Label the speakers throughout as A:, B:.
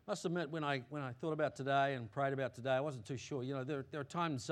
A: must admit, when I thought about today and prayed about today, I wasn't too sure. You know, there are times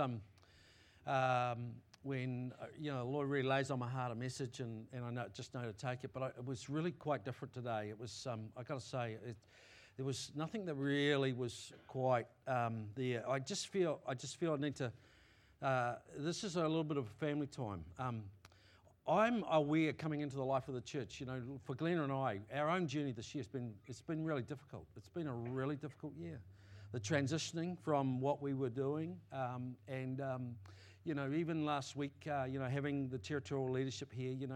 A: when the Lord really lays on my heart a message, and I just know to take it. But it was really quite different today. It was I got to say, there was nothing that really was quite there. I just feel I need to. This is a little bit of family time. I'm aware coming into the life of the church, you know, for Glenna and I, our own journey this year it's been really difficult. It's been a really difficult year. The transitioning from what we were doing, you know, even last week, you know, having the territorial leadership here, you know,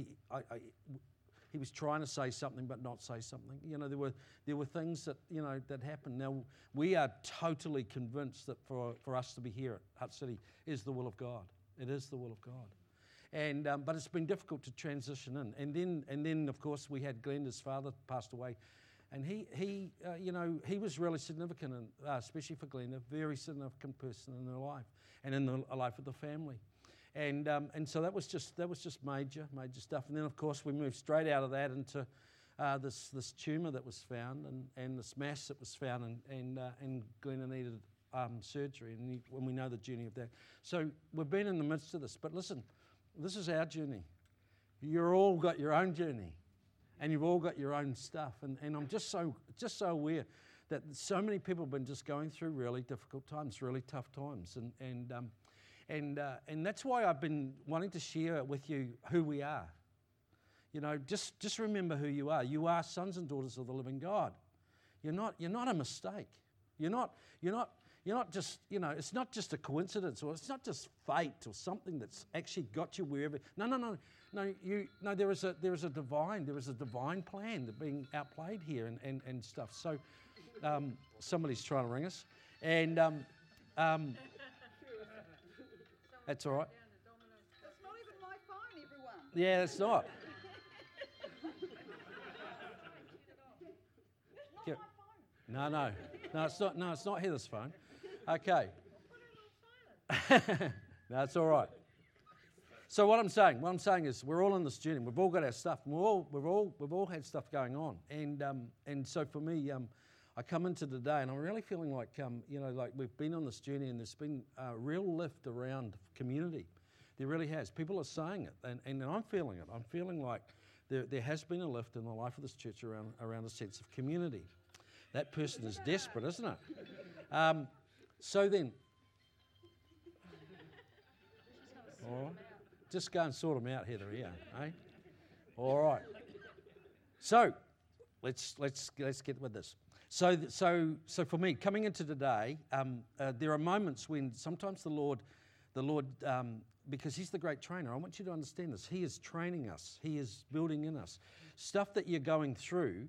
A: he was trying to say something but not say something. You know, there were things that, you know, that happened. Now, we are totally convinced that for us to be here at Hutt City is the will of God. It is the will of God. And but it's been difficult to transition in. And then of course we had Glenda's father passed away, and he you know, he was really significant, and especially for Glenda, very significant person in her life and in the life of the family. And so that was just major stuff. And then of course we moved straight out of that into this tumour that was found, and this mass that was found, and Glenda needed surgery, and we know the journey of that. So we've been in the midst of this. But listen, this is our journey. You're all got your own journey, and you've all got your own stuff. And I'm just so aware that so many people have been just going through really difficult times, really tough times, and that's why I've been wanting to share with you who we are. You know, just remember who you are. You are sons and daughters of the living God. You're not a mistake. You're not just, you know, it's not just a coincidence, or it's not just fate or something that's actually got you wherever. No. There is a divine plan that's being outplayed here and stuff. So somebody's trying to ring us, and that's all right.
B: That's not even my phone, everyone.
A: Yeah, it's not.
B: Not my phone.
A: No, it's not. No, it's not Heather's phone. Okay. No, it's all right. So what I'm saying is we're all in this journey. We've all got our stuff. We've all had stuff going on, and so for me, I come into today and I'm really feeling like you know, like we've been on this journey, and there's been a real lift around community. There really has. People are saying it, and I'm feeling it. I'm feeling like there has been a lift in the life of this church around a sense of community. That person is desperate, isn't it? So then, all right, just go and sort them out, Heather. Yeah, eh? All right. So let's get with this. So for me, coming into today, there are moments when sometimes the Lord, because He's the great trainer. I want you to understand this. He is training us. He is building in us stuff that you're going through.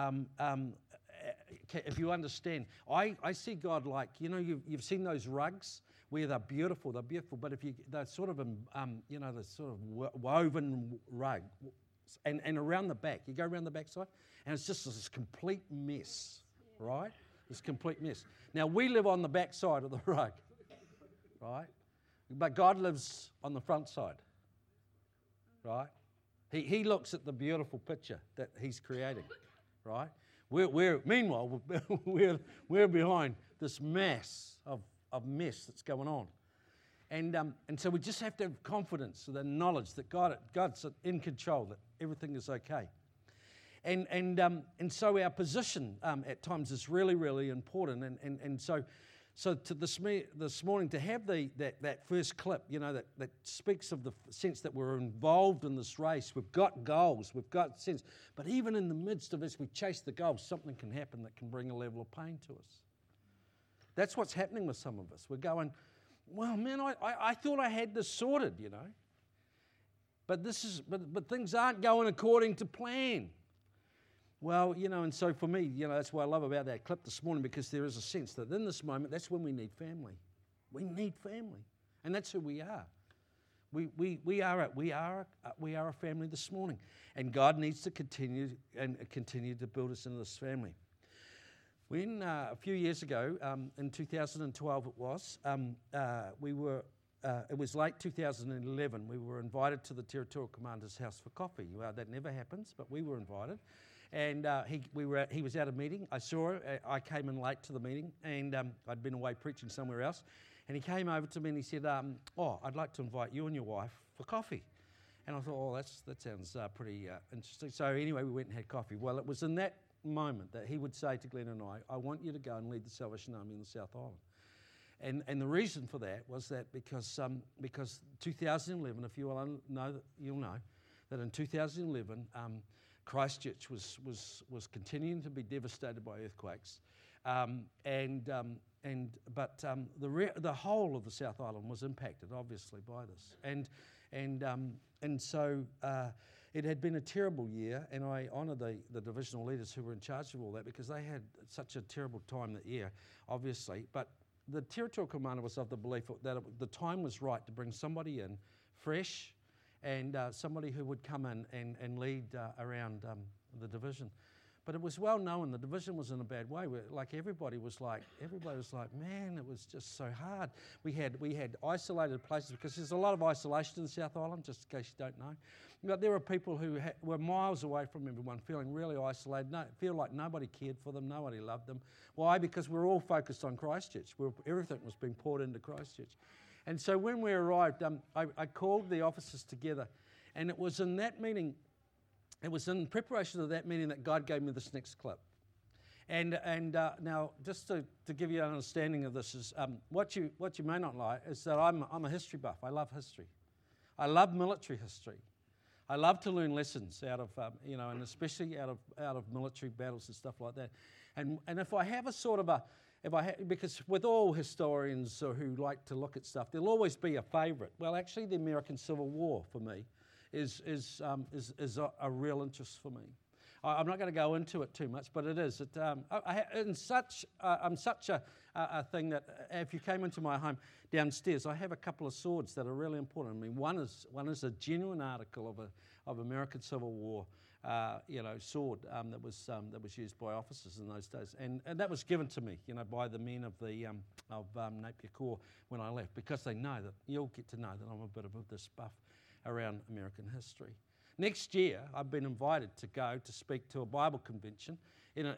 A: If you understand, I see God like, you know, you've seen those rugs where they're beautiful, but they're sort of you know, the sort of woven rug, and around the back, you go around the back side, and it's just this complete mess, right? This complete mess. Now we live on the back side of the rug, right? But God lives on the front side, right? He looks at the beautiful picture that He's creating, right? Meanwhile, we're behind this mass of mess that's going on, and so we just have to have confidence, the knowledge that God's in control, that everything is okay, and so our position at times is really, really important, and so to this morning to have that first clip, you know, that speaks of the sense that we're involved in this race. We've got goals, we've got sense, but even in the midst of this, we chase the goals, something can happen that can bring a level of pain to us. That's what's happening with some of us. We're going, well, man, I thought I had this sorted, you know, but things aren't going according to plan. Well, you know, and so for me, you know, that's what I love about that clip this morning, because there is a sense that in this moment, that's when we need family. We need family, and that's who we are. We are a family this morning, and God needs to continue to build us into this family. When a few years ago, in 2012, it was late 2011. We were invited to the Territorial Commander's house for coffee. Well, that never happens, but we were invited. And he was at a meeting. I saw it. I came in late to the meeting, and I'd been away preaching somewhere else. And he came over to me and he said, I'd like to invite you and your wife for coffee. And I thought, that sounds pretty interesting. So anyway, we went and had coffee. Well, it was in that moment that he would say to Glenn and I want you to go and lead the Salvation Army in the South Island. And the reason for that was that because 2011, if you all know, you'll know that in 2011, Christchurch was continuing to be devastated by earthquakes, but the whole of the South Island was impacted, obviously, by this, and so it had been a terrible year, and I honour the divisional leaders who were in charge of all that because they had such a terrible time that year, obviously. But the territorial commander was of the belief that the time was right to bring somebody in fresh, and somebody who would come in and lead around the division. But it was well known the division was in a bad way. Everybody was like, man, it was just so hard. We had isolated places because there's a lot of isolation in the South Island, just in case you don't know. But there were people who were miles away from everyone, feeling really isolated, feel like nobody cared for them, nobody loved them. Why? Because we're all focused on Christchurch. Everything was being poured into Christchurch. And so when we arrived, I called the officers together, and it was in that meeting, it was in preparation of that meeting that God gave me this next clip. And now, just to give you an understanding of this, is what you may not like is that I'm a history buff. I love history. I love military history. I love to learn lessons out of and especially out of military battles and stuff like that. And if I have a sort of because with all historians who like to look at stuff, there'll always be a favourite. Well, actually, the American Civil War for me is a real interest for me. I'm not going to go into it too much, but it is. I'm such a thing that if you came into my home downstairs, I have a couple of swords that are really important. I mean, one is a genuine article of American Civil War. Sword that was used by officers in those days, and that was given to me, by the men of the Napier Corps when I left, because they know that you'll get to know that I'm a bit of this buff around American history. Next year, I've been invited to go to speak to a Bible convention in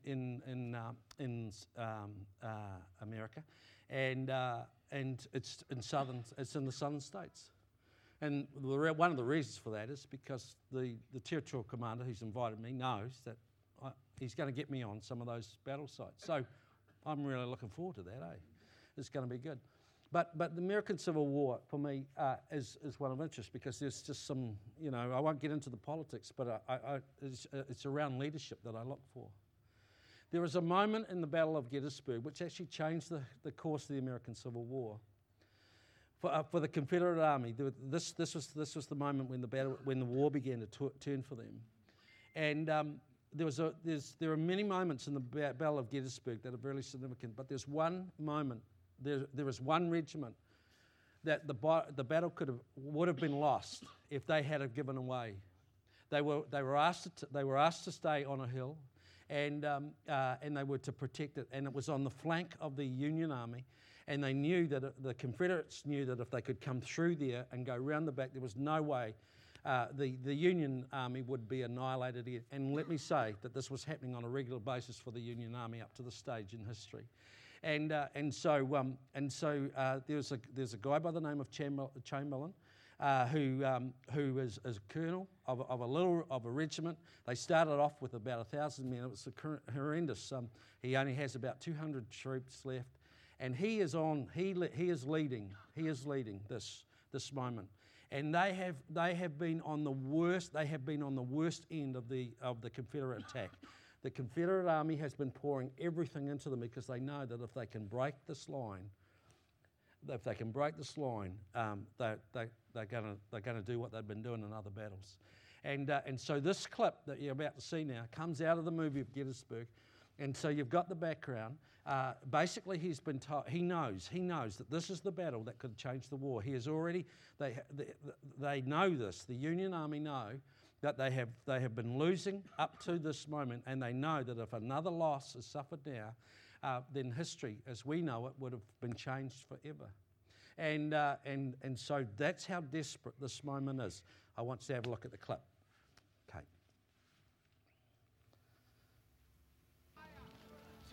A: America, and it's in the southern states. And one of the reasons for that is because the territorial commander who's invited me knows that he's going to get me on some of those battle sites. So I'm really looking forward to that, It's going to be good. But the American Civil War, for me, is one of interest because there's just some, I won't get into the politics, but it's around leadership that I look for. There was a moment in the Battle of Gettysburg which actually changed the course of the American Civil War. For the Confederate Army, this was the moment when the war began to turn for them, and there are many moments in the Battle of Gettysburg that are very significant. But there's one moment, there is one regiment that the battle would have been lost if they had given away. They were asked to stay on a hill, and they were to protect it, and it was on the flank of the Union Army. And they knew that the Confederates knew that if they could come through there and go round the back, there was no way the Union Army would be annihilated. And let me say that this was happening on a regular basis for the Union Army up to this stage in history. So there's a guy by the name of Chamberlain who is a colonel of a regiment. They started off with about 1,000 men. It was horrendous. He only has about 200 troops left. And he is leading this moment, and they have been on the worst. They have been on the worst end of the Confederate attack. The Confederate Army has been pouring everything into them because they know that if they can break this line, they're going to do what they've been doing in other battles. And so this clip that you're about to see now comes out of the movie of Gettysburg. And so you've got the background. Basically, he's been told, he knows that this is the battle that could change the war. He has already, they know this. The Union Army know that they have been losing up to this moment, and they know that if another loss is suffered now, then history, as we know it, would have been changed forever. And so that's how desperate this moment is. I want you to have a look at the clip. Okay.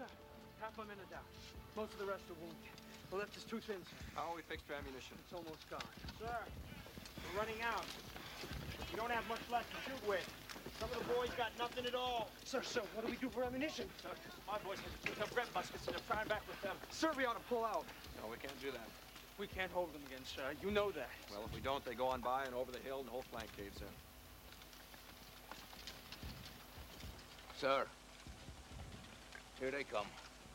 C: sir. Half my men are down. Most of the rest are wounded. The left is too thin, sir.
D: How are we fixed for ammunition?
C: It's almost gone. Sir, we're running out. We don't have much left to shoot with. Some of the boys got nothing at all. Sir, what do we do for ammunition? Sir, my boys have bread muskets and they're firing back with them. Sir, we ought to pull out.
D: No, we can't do that.
C: We can't hold them again, sir. You know that.
D: Well, if we don't, they go on by and over the hill and the whole flank caves in.
E: Sir, here they come.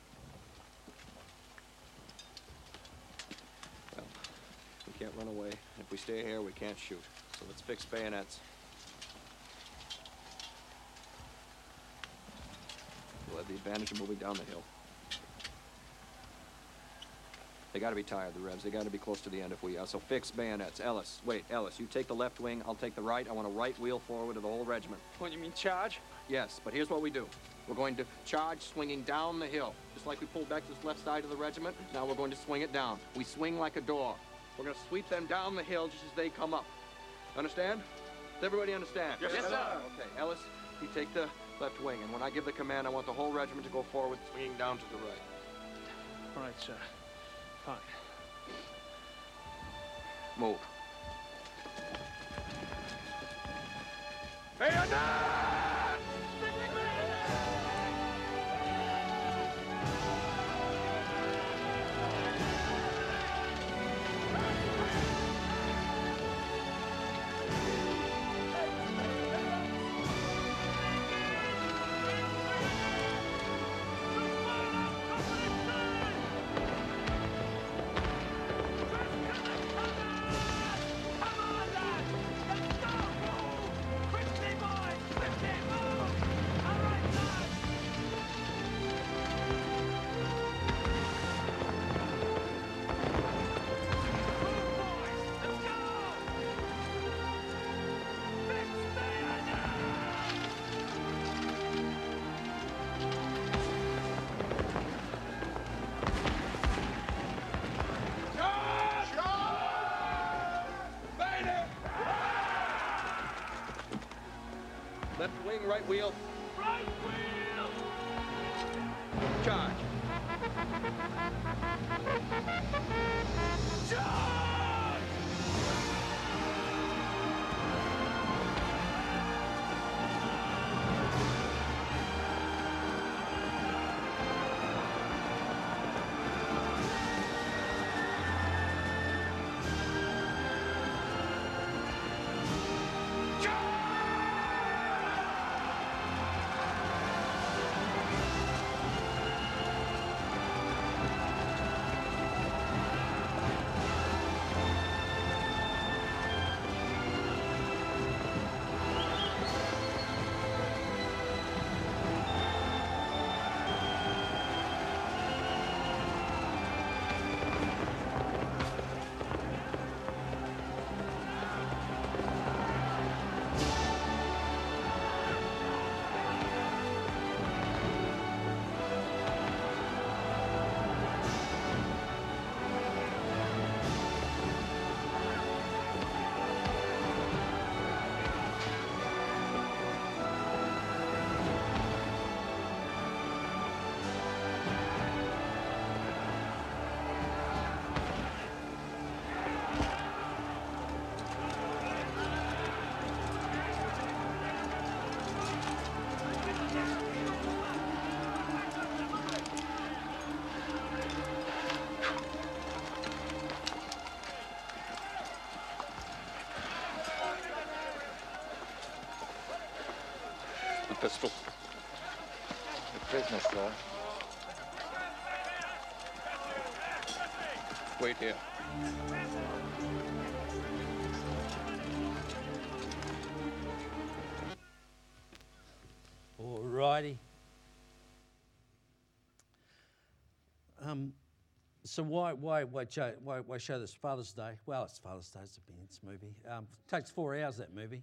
D: Well, we can't run away. If we stay here, we can't shoot. So let's fix bayonets. We'll have the advantage of moving down the hill. They gotta be tired, the Revs. They gotta be close to the end if we are. So fix bayonets. Ellis, wait, Ellis, you take the left wing, I'll take the right. I want a right wheel forward of the whole regiment.
C: What, you mean charge?
D: Yes, but here's what we do. We're going to charge swinging down the hill. Just like we pulled back this left side of the regiment, now we're going to swing it down. We swing like a door. We're going to sweep them down the hill just as they come up. Understand? Does everybody understand?
C: Yes, sir.
D: Okay, Ellis, you take the left wing, and when I give the command, I want the whole regiment to go forward, swinging down to the right.
C: All right, sir. Fine.
D: Move. Left wing, right wheel.
C: Right wheel!
D: Charge. Pistol.
E: Your business, sir.
D: Wait here.
A: All righty. So why show this Father's Day? Well, it's Father's Day. It's a Ben's movie. Takes 4 hours, that movie.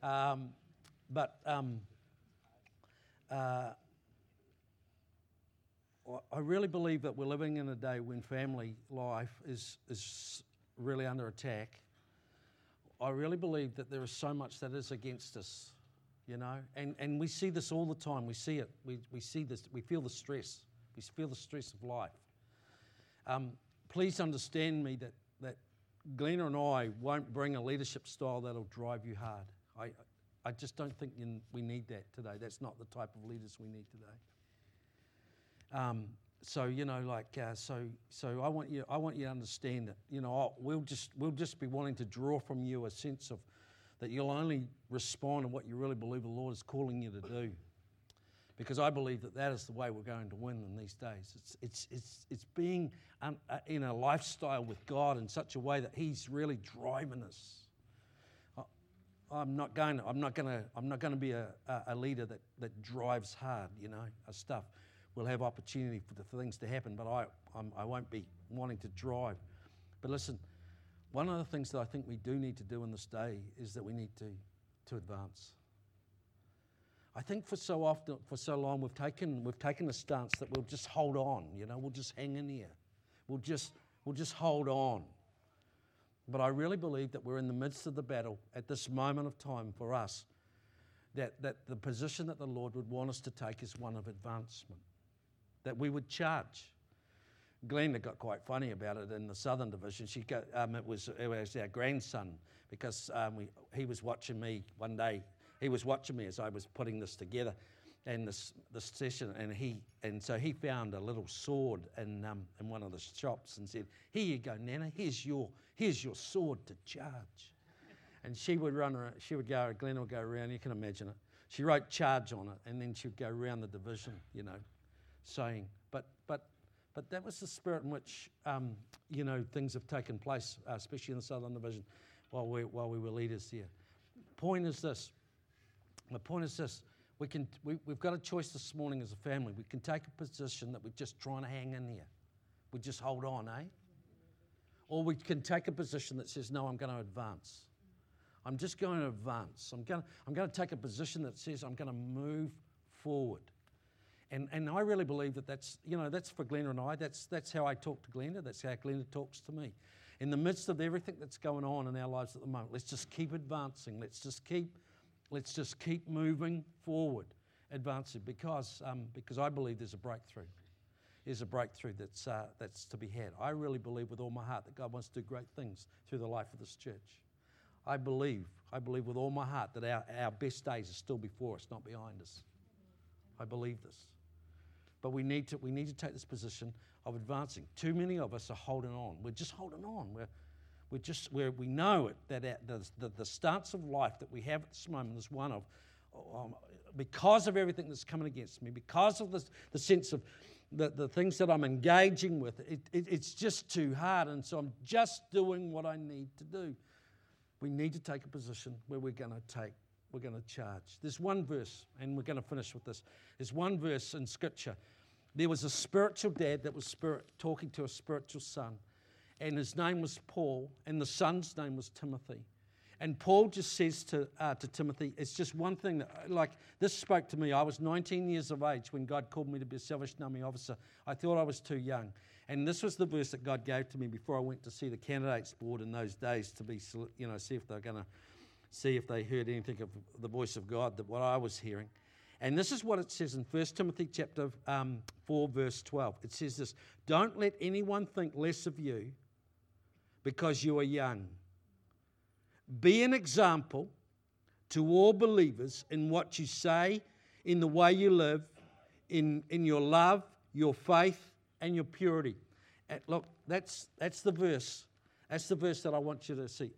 A: I really believe that we're living in a day when family life is really under attack. I really believe that there is so much that is against us, you know, and we see this all the time. We see it. We see this. We feel the stress. We feel the stress of life. Please understand me that Glenna and I won't bring a leadership style that'll drive you hard. I just don't think we need that today. That's not the type of leaders we need today. So I want you to understand that. We'll just be wanting to draw from you a sense of that you'll only respond to what you really believe the Lord is calling you to do. Because I believe that is the way we're going to win in these days. It's being in a lifestyle with God in such a way that He's really driving us. I'm not going to be a leader that drives hard, stuff. We'll have opportunity for things to happen, but I won't be wanting to drive. But listen, one of the things that I think we do need to do in this day is that we need to advance. I think for so long we've taken a stance that we'll just hold on, we'll just hang in here, we'll just hold on. But I really believe that we're in the midst of the battle at this moment of time for us. That the position that the Lord would want us to take is one of advancement. That we would charge. Glenda got quite funny about it in the Southern Division. It was our grandson, because he was watching me one day. He was watching me as I was putting this together, and this session, and so he found a little sword in one of the shops and said, "Here you go, Nana. Here's your sword to charge." And she would run around. Glenda would go around. You can imagine it. She wrote "charge" on it, and then she'd go around the division, saying. But that was the spirit in which things have taken place, especially in the Southern Division, while we were leaders here. The point is this. We've got a choice this morning as a family. We can take a position that we're just trying to hang in here. We just hold on, eh? Or we can take a position that says, no, I'm going to advance. I'm just going to advance. I'm going to take a position that says I'm going to move forward. And I really believe that's for Glenda and I. That's how I talk to Glenda. That's how Glenda talks to me. In the midst of everything that's going on in our lives at the moment, let's just keep advancing. Let's just keep moving forward, advancing, because I believe there's a breakthrough. There's a breakthrough that's to be had. I really believe with all my heart that God wants to do great things through the life of this church. I believe with all my heart that our best days are still before us, not behind us. I believe this. But we need to take this position of advancing. Too many of us are holding on. We're just holding on. We know it that the stance of life that we have at this moment is one of, because of everything that's coming against me, because of the sense of the things that I'm engaging with, it's just too hard, and so I'm just doing what I need to do. We need to take a position where we're going to charge. There's one verse, and we're going to finish with this. There's one verse in Scripture. There was a spiritual dad that was talking to a spiritual son, and his name was Paul, and the son's name was Timothy. And Paul just says to Timothy, it's just one thing that, this spoke to me. I was 19 years of age when God called me to be a Salvation Army officer. I thought I was too young. And this was the verse that God gave to me before I went to see the candidates board in those days to be, see if they're going to see if they heard anything of the voice of God, that what I was hearing. And this is what it says in 1 Timothy chapter 4, verse 12. It says this: "Don't let anyone think less of you because you are young. Be an example to all believers in what you say, in the way you live, in your love, your faith, and your purity." And look, that's the verse. That's the verse that I want you to see.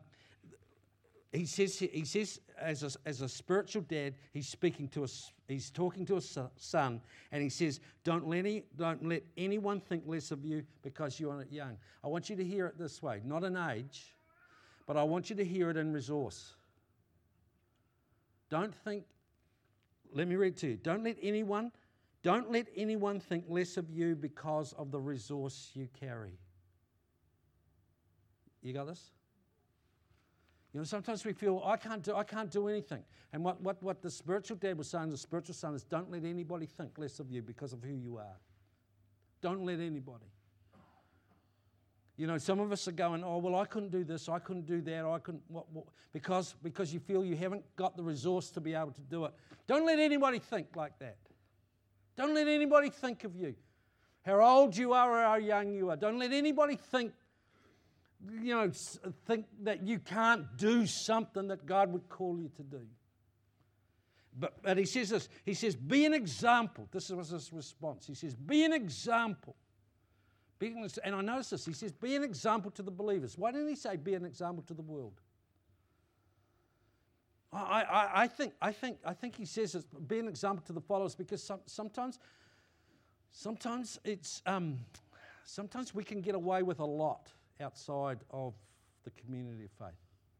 A: He says, as a spiritual dad, he's talking to a son, and he says, don't let anyone think less of you because you are young. I want you to hear it this way, not in age, but I want you to hear it in resource. Let me read to you. Don't let anyone think less of you because of the resource you carry. You got this? Sometimes we feel, I can't do anything. And what the spiritual dad was saying, the spiritual son, is don't let anybody think less of you because of who you are. Don't let anybody. Some of us are going, oh, well, I couldn't do this, I couldn't do that, I couldn't, because you feel you haven't got the resource to be able to do it. Don't let anybody think like that. Don't let anybody think of you. how old you are or how young you are. Don't let anybody think that you can't do something that God would call you to do. But he says this, he says, be an example. This was his response. He says, be an example. And I notice this, he says, be an example to the believers. Why didn't he say be an example to the world? I think he says this, be an example to the followers, because sometimes we can get away with a lot outside of the community of faith.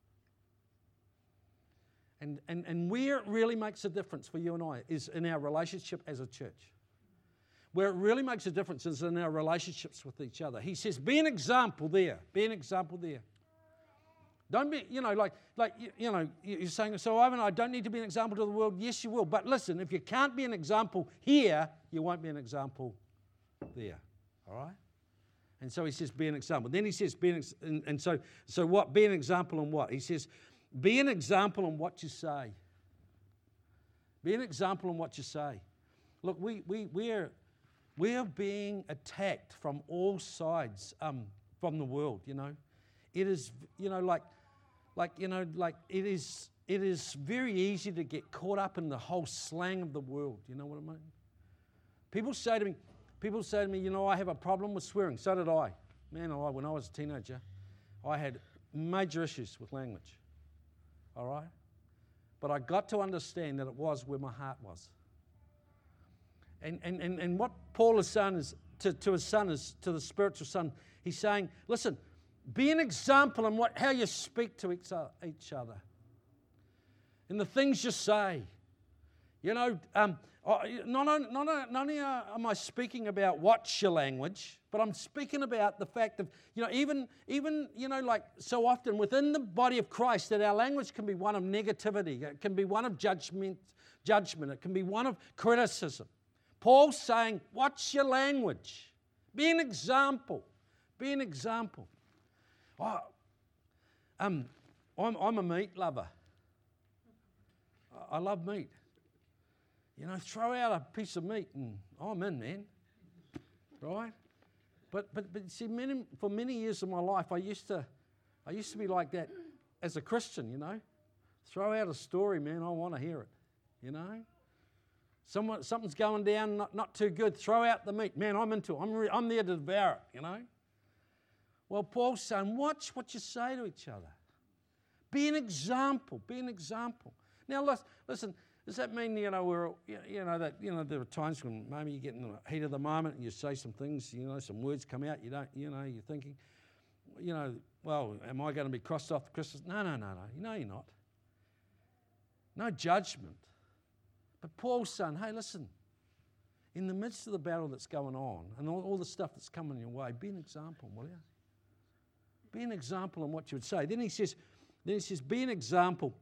A: And where it really makes a difference for you and I is in our relationship as a church. Where it really makes a difference is in our relationships with each other. He says, be an example there. Be an example there. Don't be, you're saying, so Ivan, I don't need to be an example to the world. Yes, you will. But listen, if you can't be an example here, you won't be an example there. All right? And so he says, be an example. Then he says, so what? Be an example in what? He says, be an example in what you say. Be an example in what you say. Look, we are being attacked from all sides from the world. It is it is very easy to get caught up in the whole slang of the world. You know what I mean? People say to me, I have a problem with swearing. So did I. Man, when I was a teenager, I had major issues with language. All right? But I got to understand that it was where my heart was. And what Paul is saying is to his son, is to the spiritual son, he's saying, listen, be an example in how you speak to each other. In the things you say. Not only am I speaking about what's your language, but I'm speaking about the fact of, even so often within the body of Christ, that our language can be one of negativity. It can be one of judgment. It can be one of criticism. Paul's saying, what's your language? Be an example. Be an example. I'm a meat lover. I love meat. Throw out a piece of meat and I'm in, man. Right? But see, for many years of my life, I used to be like that as a Christian, Throw out a story, man, I want to hear it, Something's going down, not too good, throw out the meat. Man, I'm into it. I'm there to devour it, Well, Paul's saying, watch what you say to each other. Be an example. Be an example. Now, listen, does that mean, there are times when maybe you get in the heat of the moment and you say some things, some words come out, you're thinking, well, am I going to be crossed off the Christmas? No. No, you're not. No judgment. But Paul's saying, hey, listen, in the midst of the battle that's going on and all the stuff that's coming your way, be an example, will you? Be an example in what you would say. Then he says, be an example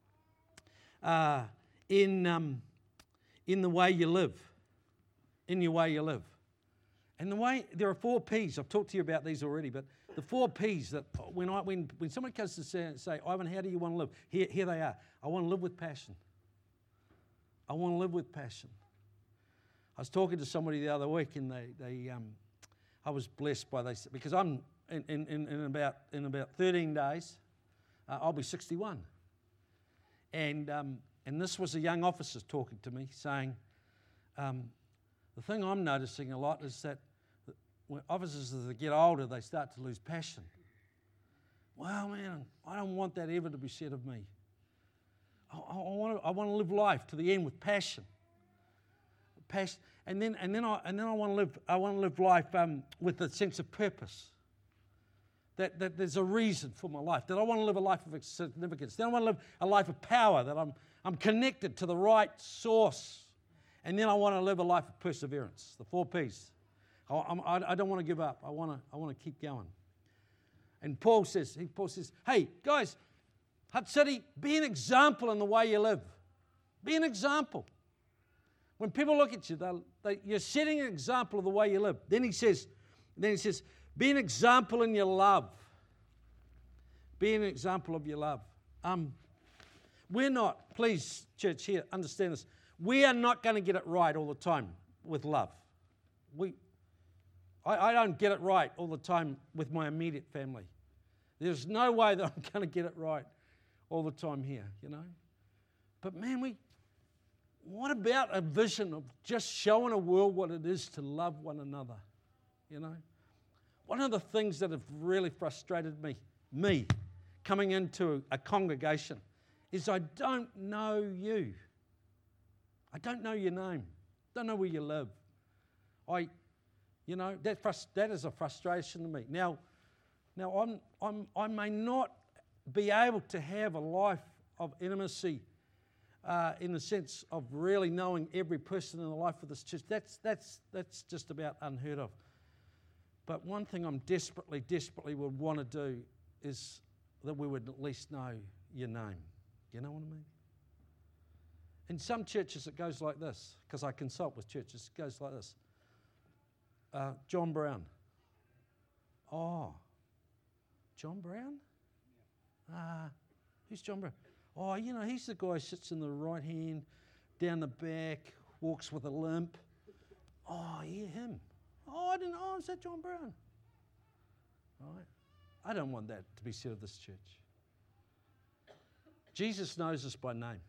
A: in the way you live. In your way you live. And there are 4 P's. I've talked to you about these already, but the 4 P's that when someone comes to say, Ivan, how do you want to live? Here they are. I want to live with passion. I want to live with passion. I was talking to somebody the other week, and I was blessed by this because I'm in about 13 days, I'll be 61, and this was a young officer talking to me, saying, the thing I'm noticing a lot is that when officers, as they get older, they start to lose passion. Well, man, I don't want that ever to be said of me. I want to live life to the end with passion. And then I want to live life with a sense of purpose. That there's a reason for my life. That I want to live a life of significance. Then I want to live a life of power. That I'm connected to the right source. And then I want to live a life of perseverance. The 4 P's. I don't want to give up. I want to keep going. And Paul says, hey guys, Hutt City, be an example in the way you live. Be an example. When people look at you, you're setting an example of the way you live. Then he says, be an example in your love. Be an example of your love. We're not, please, church, here, understand this. We are not going to get it right all the time with love. I don't get it right all the time with my immediate family. There's no way that I'm going to get it right all the time here, you know. But man, what about a vision of just showing a world what it is to love one another, you know? One of the things that have really frustrated me coming into a congregation is I don't know you. I don't know your name. Don't know where you live. That is a frustration to me. Now I may not be able to have a life of intimacy in the sense of really knowing every person in the life of this church. That's just about unheard of. But one thing I'm desperately would want to do is that we would at least know your name. You know what I mean? In some churches it goes like this, because I consult with churches, it goes like this. John Brown. Oh, John Brown? Who's John Brown? Oh, you know, he's the guy who sits in the right hand, down the back, walks with a limp. Oh, yeah, him. Oh, I didn't know. Oh, is that John Brown? All right. I don't want that to be said of this church. Jesus knows us by name.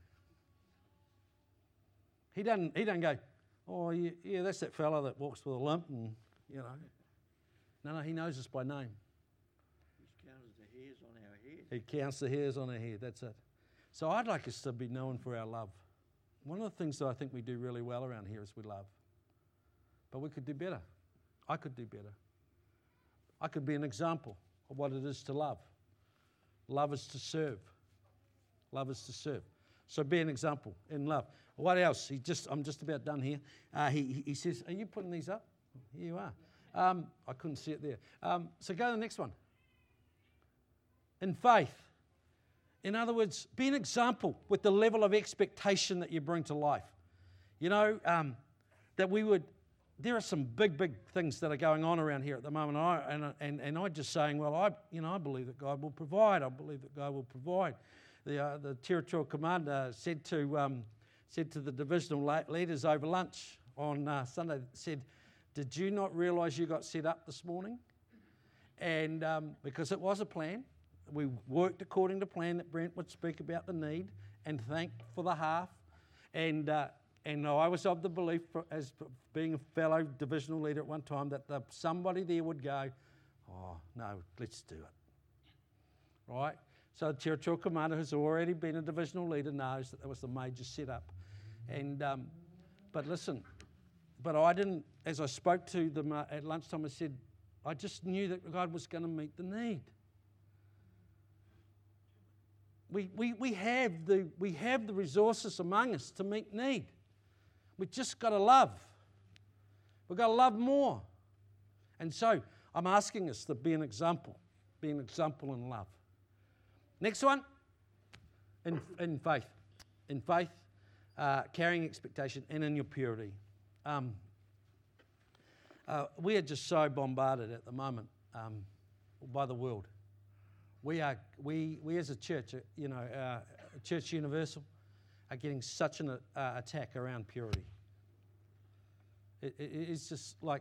A: He doesn't go, oh, yeah, that's that fella that walks with a limp and, you know. No, he knows us by name.
F: He counts the hairs on our head.
A: He counts the hairs on our head, that's it. So I'd like us to be known for our love. One of the things that I think we do really well around here is we love. But we could do better. I could do better. I could be an example of what it is to love. Love is to serve. Love is to serve. So be an example in love. What else? I'm just about done here. He says, are you putting these up? Here you are. I couldn't see it there. So go to the next one. In faith. In other words, be an example with the level of expectation that you bring to life. You know, that we would, there are some big things that are going on around here at the moment. And I'm just saying, well, I believe that God will provide. I believe that God will provide. The territorial commander said to the divisional leaders over lunch on Sunday, said, did you not realise you got set up this morning? And because it was a plan, we worked according to plan that Brent would speak about the need and thank for the half. And I was of the belief, as being a fellow divisional leader at one time, that somebody there would go, oh, no, let's do it. Right? So the territorial commander, who's already been a divisional leader, knows that was the major setup. And but listen, but I didn't, as I spoke to them at lunchtime, I said, I just knew that God was going to meet the need. We have the resources among us to meet need. We've just got to love. We've got to love more. And so I'm asking us to be an example in love. Next one, in faith. In faith, carrying expectation, and in your purity. We are just so bombarded at the moment by the world. We as a church, Church Universal, are getting such an attack around purity. It's just like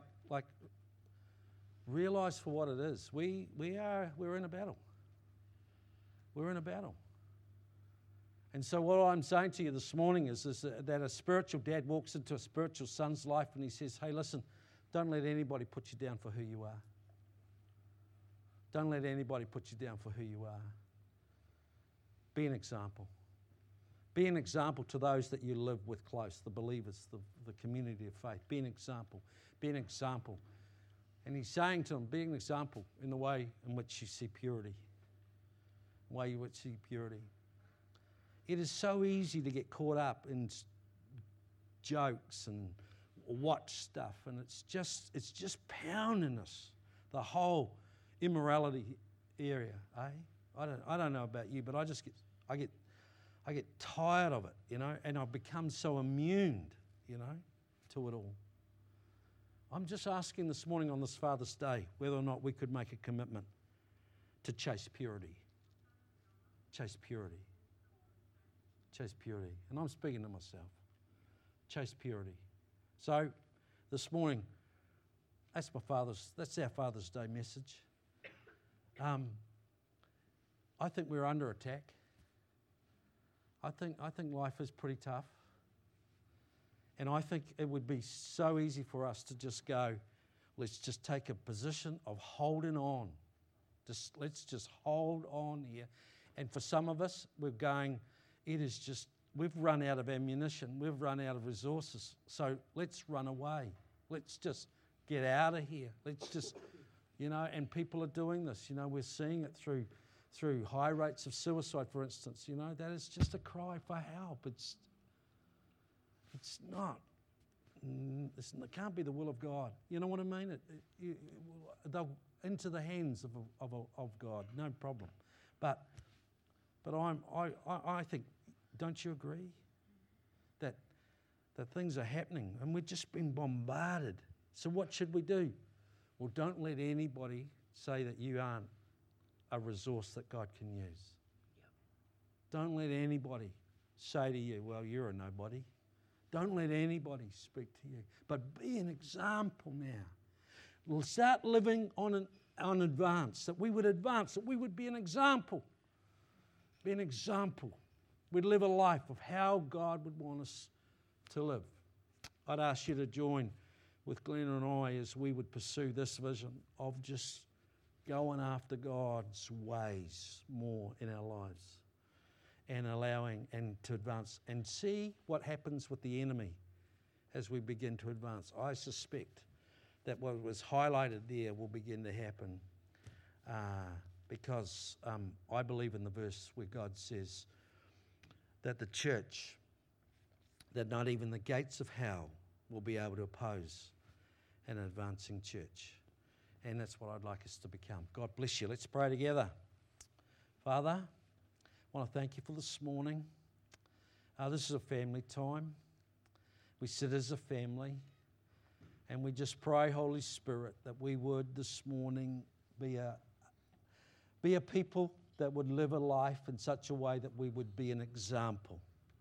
A: realise for what it is. We're in a battle. We're in a battle. And so what I'm saying to you this morning is that a spiritual dad walks into a spiritual son's life and he says, hey, listen, don't let anybody put you down for who you are. Don't let anybody put you down for who you are. Be an example. Be an example to those that you live with close, the believers, the community of faith. Be an example. Be an example. And he's saying to them, be an example in the way in which you see purity. The way you would see purity. It is so easy to get caught up in jokes and watch stuff, and it's just pounding us, the whole immorality area, eh? I don't know about you, but I get tired of it, and I've become so immune, to it all. I'm just asking this morning on this Father's Day whether or not we could make a commitment to chase purity. Chase purity. Chase purity. And I'm speaking to myself. Chase purity. So, this morning, That's our Father's Day message. I think we're under attack. I think life is pretty tough. And I think it would be so easy for us to just go, let's just take a position of holding on. Let's just hold on here. And for some of us, we're going, we've run out of ammunition. We've run out of resources. So let's run away. Let's just get out of here. Let's just, and people are doing this. We're seeing it through high rates of suicide, for instance. That is just a cry for help. It's not. It can't be the will of God. You know what I mean? They'll into the hands of God, no problem. But I think, don't you agree that things are happening and we've just been bombarded? So what should we do? Well, don't let anybody say that you aren't a resource that God can use. Don't let anybody say to you, well, you're a nobody. Don't let anybody speak to you. But be an example now. We'll start living on advance, that we would advance, that we would be an example. Be an example. We'd live a life of how God would want us to live. I'd ask you to join with Glenn and I as we would pursue this vision of just going after God's ways more in our lives and allowing and to advance and see what happens with the enemy as we begin to advance. I suspect that what was highlighted there will begin to happen because I believe in the verse where God says that the church, that not even the gates of hell will be able to oppose an advancing church. And that's what I'd like us to become. God bless you. Let's pray together. Father, I want to thank you for this morning. This is a family time. We sit as a family and we just pray, Holy Spirit, that we would this morning be a people that would live a life in such a way that we would be an example.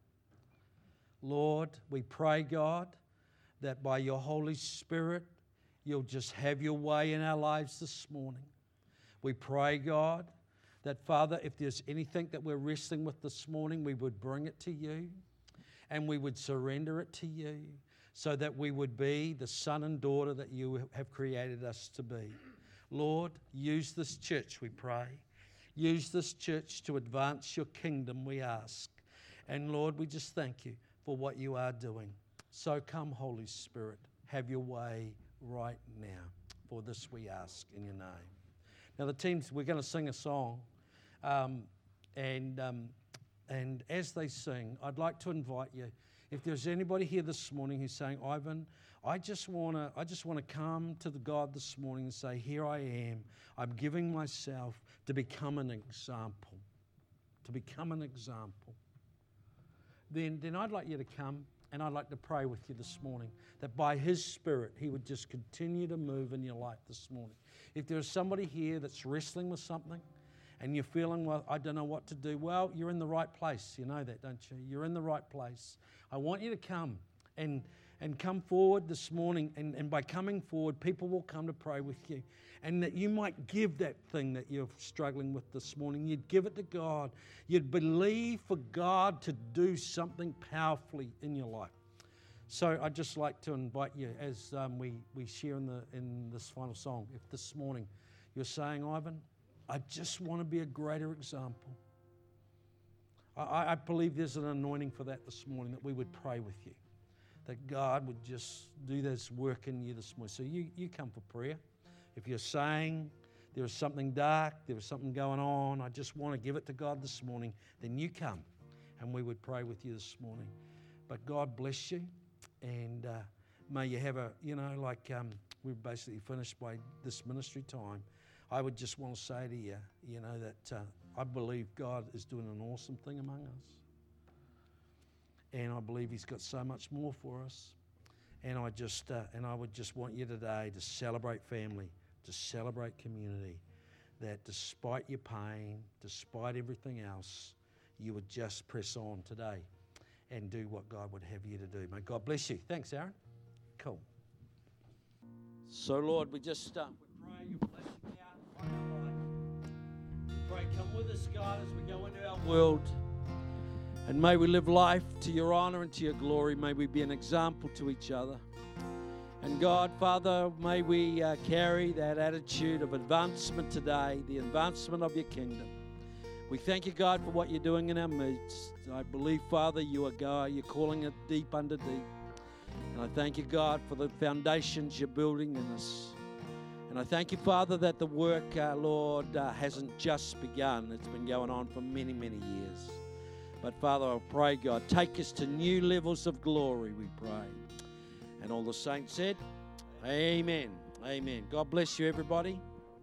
A: Lord, we pray, God, that by your Holy Spirit, you'll just have your way in our lives this morning. We pray, God, that, Father, if there's anything that we're wrestling with this morning, we would bring it to you and we would surrender it to you so that we would be the son and daughter that you have created us to be. Lord, use this church, we pray. Use this church to advance your kingdom, we ask. And Lord, we just thank you for what you are doing. So come, Holy Spirit, have your way right now. For this we ask in your name. Now the teams, we're going to sing a song. And as they sing, I'd like to invite you, if there's anybody here this morning who's saying, Ivan, I just want to come to the God this morning and say, here I am. I'm giving myself to become an example. To become an example. Then I'd like you to come and I'd like to pray with you this morning that by His Spirit, He would just continue to move in your life this morning. If there's somebody here that's wrestling with something and you're feeling, well, I don't know what to do, well, you're in the right place. You know that, don't you? You're in the right place. I want you to come and come forward this morning. And by coming forward, people will come to pray with you. And that you might give that thing that you're struggling with this morning. You'd give it to God. You'd believe for God to do something powerfully in your life. So I'd just like to invite you as we share in this final song. If this morning you're saying, Ivan, I just want to be a greater example. I believe there's an anointing for that this morning, that we would pray with you. That God would just do this work in you this morning. So you come for prayer. If you're saying there is something dark, there is something going on, I just want to give it to God this morning, then you come and we would pray with you this morning. But God bless you, and may you have we're basically finished by this ministry time. I would just want to say to you, that I believe God is doing an awesome thing among us. And I believe He's got so much more for us. And I would just want you today to celebrate family, to celebrate community, that despite your pain, despite everything else, you would just press on today and do what God would have you to do. May God bless you. Thanks, Aaron. Cool. So, Lord, we just we pray your blessing out on our life. We pray, come with us, God, as we go into our world. And may we live life to your honor and to your glory. May we be an example to each other. And God, Father, may we carry that attitude of advancement today, the advancement of your kingdom. We thank you, God, for what you're doing in our midst. I believe, Father, you are God. You're calling it deep under deep. And I thank you, God, for the foundations you're building in us. And I thank you, Father, that the work, Lord, hasn't just begun. It's been going on for many, many years. But, Father, I pray, God, take us to new levels of glory, we pray. And all the saints said, amen. Amen. God bless you, everybody.